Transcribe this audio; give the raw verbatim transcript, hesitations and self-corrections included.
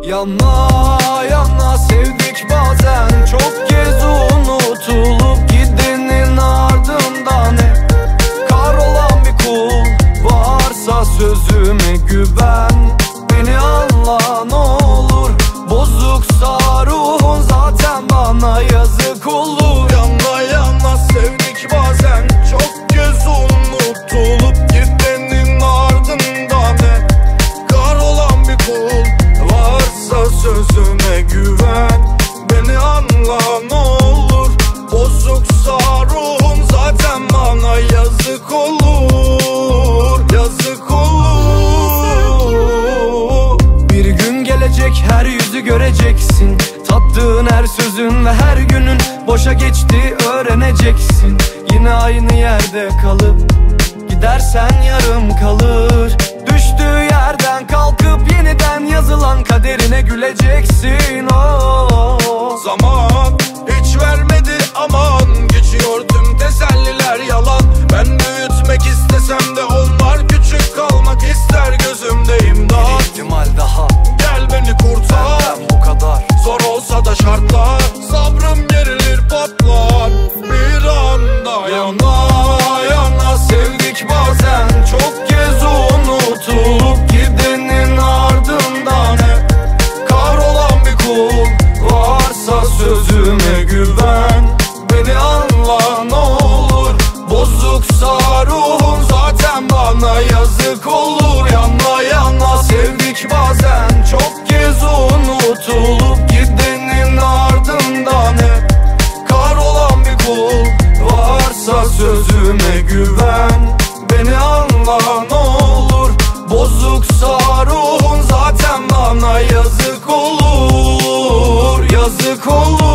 Yana yana sevdik bazen, çok kez unutulup gidenin ardından hep kahrolan bir kul. Varsa sözüme güven, beni anla ne olur. Bozuksa ruhun zaten bana yazık olur. Yana yana sevdik bazen, çok kez unutulup gidenin ardından hep kahrolan bir kul. Varsa sözüme güven, beni anla ne olur. Bozuksa ruhun zaten bana yazık olur, yazık olur. Bir gün gelecek, her yüzü göreceksin. Tattığın her sözün ve her günün boşa geçti öğreneceksin. Yine aynı yerde kalıp gidersen yarım kalır. Düştüğü yerden kalkıp yeniden yazılan kaderine güleceksin. Oh. Zaman hiç vermedi aman, geçiyor tüm teselliler yalan. Ben büyütmek istesem de onlar küçük kalmak ister gözümde imdat. Bir ihtimal daha, gel beni kurtar. benden bu kadar. Zor olsa da şartlar, sabrım gerilir patlar bir anda. Yana yana sevdik bazen, çok kez unutulup gidenin ardından hep kahrolan bir kul. Varsa sözüme güven, beni anla ne olur. Bozuksa ruhun zaten bana yazık olur. Yana yana sevdik bazen, çok kez unutulup gidenin ardından hep kahrolan bir kul. Varsa sözüme güven, beni anla ne olur. Bozuksa ruhun zaten bana yazık olur, yazık olur.